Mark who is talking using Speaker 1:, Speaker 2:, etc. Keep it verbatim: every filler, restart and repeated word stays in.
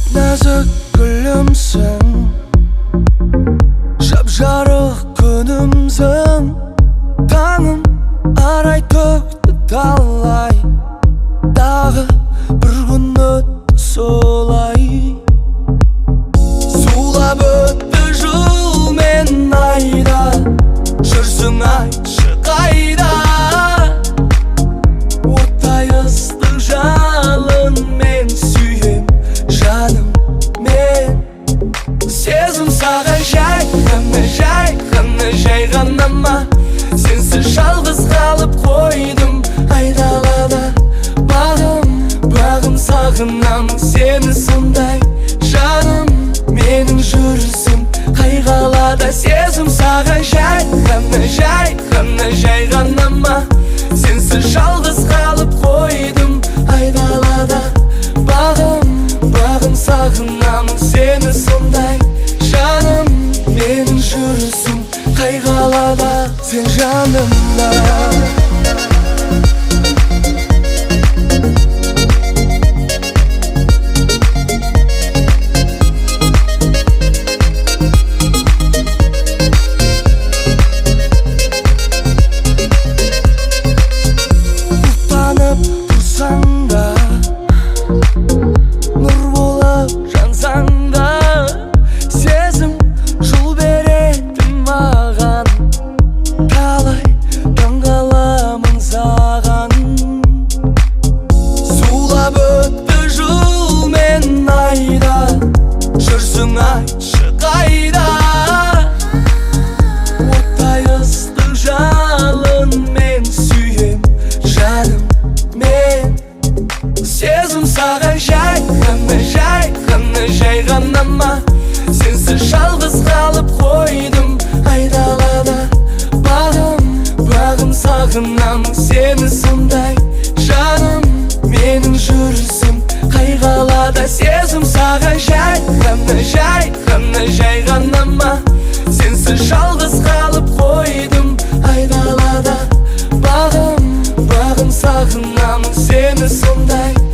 Speaker 1: нәзік гүлімсің, жап-жарық күнімсің. Таңым арай төкті талай, дағы бір күн өтті солай. Сулап өтті жыл мен айда, жүрсің айтшы қайда. Оттай ыстық жалын мен сүйем, жаным мен. Сезім саған жай ғана, жай ғана, жай ғана ма? Сенсіз жалғыз қалып қойдым айдалада. Бағым, бағым сағынамын сені сондай, жаным менің жүрісім қайғалада. Сезім саған жай ғана, жай ғана, жай ғана ма? Сенсіз жалғыз қалып қойдым айдалада. Бағым, бағым сағынамын сені сондай, жаным менің жүрісім қайғалада. Сен жанымда, ұлттанып тұрсаң да, нұр болып жансаң да, сезім жол береді маған. Талай таңғаламын саған. Сулап өтті жыл мен айда, жүрсің айтшы қайда. Оттай ыстық жалын мен сүйем, жаным мен. Сезім саған жай ғана, жай ғана, жай ғана ма? Сенсіз жалғыз қалып қойдым айдалада. Бағым, бағым сағынамын сені сондай, жаным менің жүрісім қайғалада. Сезім саған жай ғана, жай ғана, жай ғана ма? Сенсіз жалғыз қалып қойдым айдалада. Бағым, бағым сағынамын сені сондай,